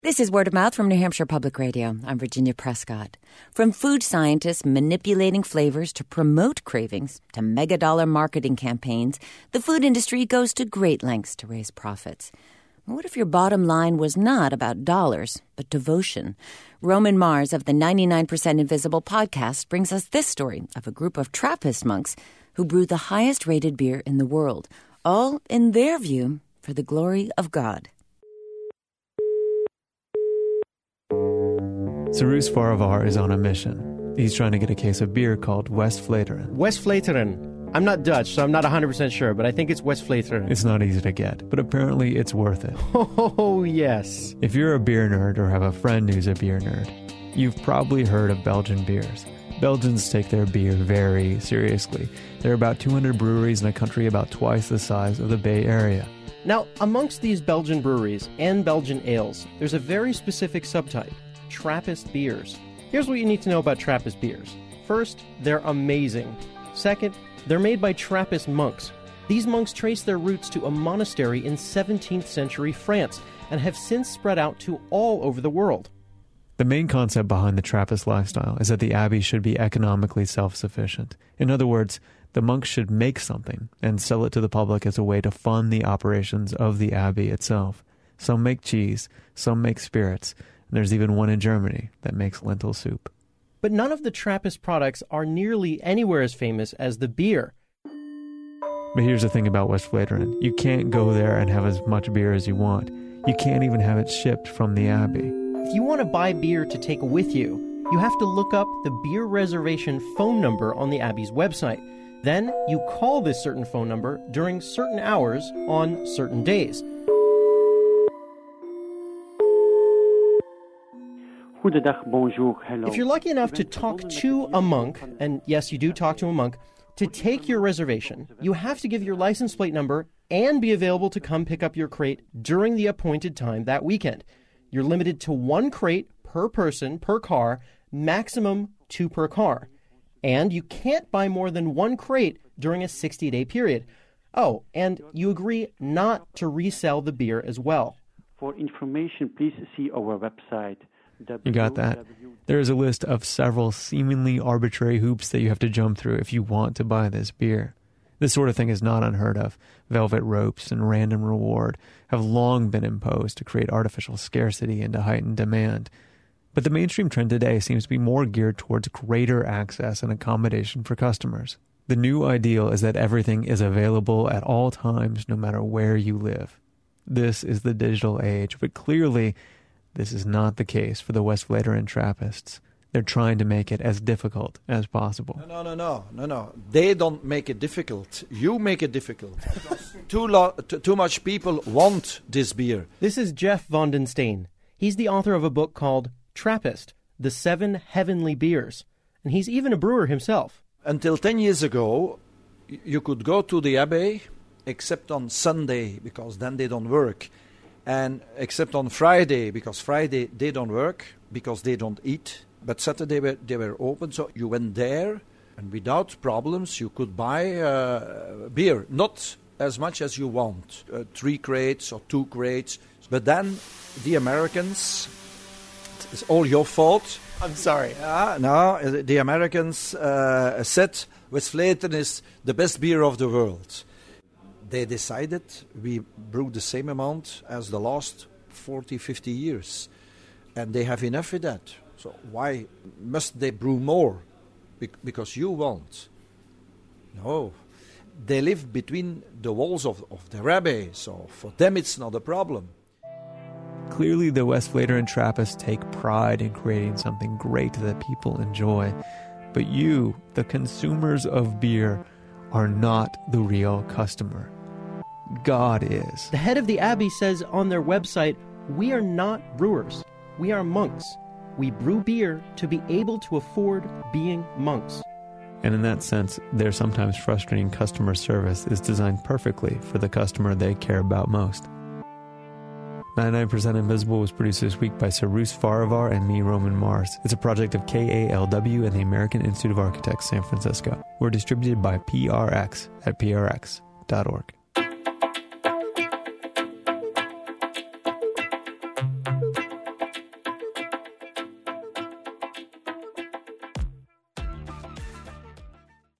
This is Word of Mouth from New Hampshire Public Radio. I'm Virginia Prescott. From food scientists manipulating flavors to promote cravings to mega-dollar marketing campaigns, the food industry goes to great lengths to raise profits. What if your bottom line was not about dollars, but devotion? Roman Mars of the 99% Invisible podcast brings us this story of a group of Trappist monks who brew the highest-rated beer in the world, all, in their view, for the glory of God. Cyrus Farivar is on a mission. He's trying to get a case of beer called Westvleteren. Westvleteren. I'm not Dutch, so I'm not 100% sure, but I think it's Westvleteren. It's not easy to get, but apparently it's worth it. Oh, yes. If you're a beer nerd or have a friend who's a beer nerd, you've probably heard of Belgian beers. Belgians take their beer very seriously. There are about 200 breweries in a country about twice the size of the Bay Area. Now, amongst these Belgian breweries and Belgian ales, there's a very specific subtype. Trappist beers. Here's what you need to know about Trappist beers. First, they're amazing. Second, they're made by Trappist monks. These monks trace their roots to a monastery in 17th century France and have since spread out to all over the world. The main concept behind the Trappist lifestyle is that the abbey should be economically self-sufficient. In other words, the monks should make something and sell it to the public as a way to fund the operations of the abbey itself. Some make cheese, some make spirits. There's even one in Germany that makes lentil soup. But none of the Trappist products are nearly anywhere as famous as the beer. But here's the thing about Westvleteren. You can't go there and have as much beer as you want. You can't even have it shipped from the abbey. If you want to buy beer to take with you, you have to look up the beer reservation phone number on the abbey's website. Then you call this certain phone number during certain hours on certain days. If you're lucky enough to talk to a monk, and yes, you do talk to a monk, to take your reservation, you have to give your license plate number and be available to come pick up your crate during the appointed time that weekend. You're limited to 1 crate per person, per car, maximum 2 per car. And you can't buy more than 1 crate during a 60-day period. Oh, and you agree not to resell the beer as well. For information, please see our website. You got that? There is a list of several seemingly arbitrary hoops that you have to jump through if you want to buy this beer. This sort of thing is not unheard of. Velvet ropes and random reward have long been imposed to create artificial scarcity and to heighten demand. But the mainstream trend today seems to be more geared towards greater access and accommodation for customers. The new ideal is that everything is available at all times, no matter where you live. This is the digital age, but clearly this is not the case for the Westvleteren Trappists. They're trying to make it as difficult as possible. No. They don't make it difficult. You make it difficult. Too much people want this beer. This is Jeff Von den Steen. He's the author of a book called Trappist, The 7 Heavenly Beers. And he's even a brewer himself. Until 10 years ago, you could go to the abbey, except on Sunday, because then they don't work. And except on Friday, because Friday they don't work, because they don't eat. But Saturday they were open, so you went there, and without problems you could buy beer. Not as much as you want, 3 crates or 2 crates. But then the Americans, it's all your fault. I'm sorry. No, the Americans said Westvleteren is the best beer of the world. They decided we brew the same amount as the last 40, 50 years. And they have enough with that. So why must they brew more? Because you want. No. They live between the walls of the abbey, so for them it's not a problem. Clearly the Westvleteren Trappists take pride in creating something great that people enjoy. But you, the consumers of beer, are not the real customer. God is. The head of the abbey says on their website, "We are not brewers. We are monks. We brew beer to be able to afford being monks." And in that sense, their sometimes frustrating customer service is designed perfectly for the customer they care about most. 99% Invisible was produced this week by Cyrus Farivar and me, Roman Mars. It's a project of KALW and the American Institute of Architects, San Francisco. We're distributed by PRX at prx.org.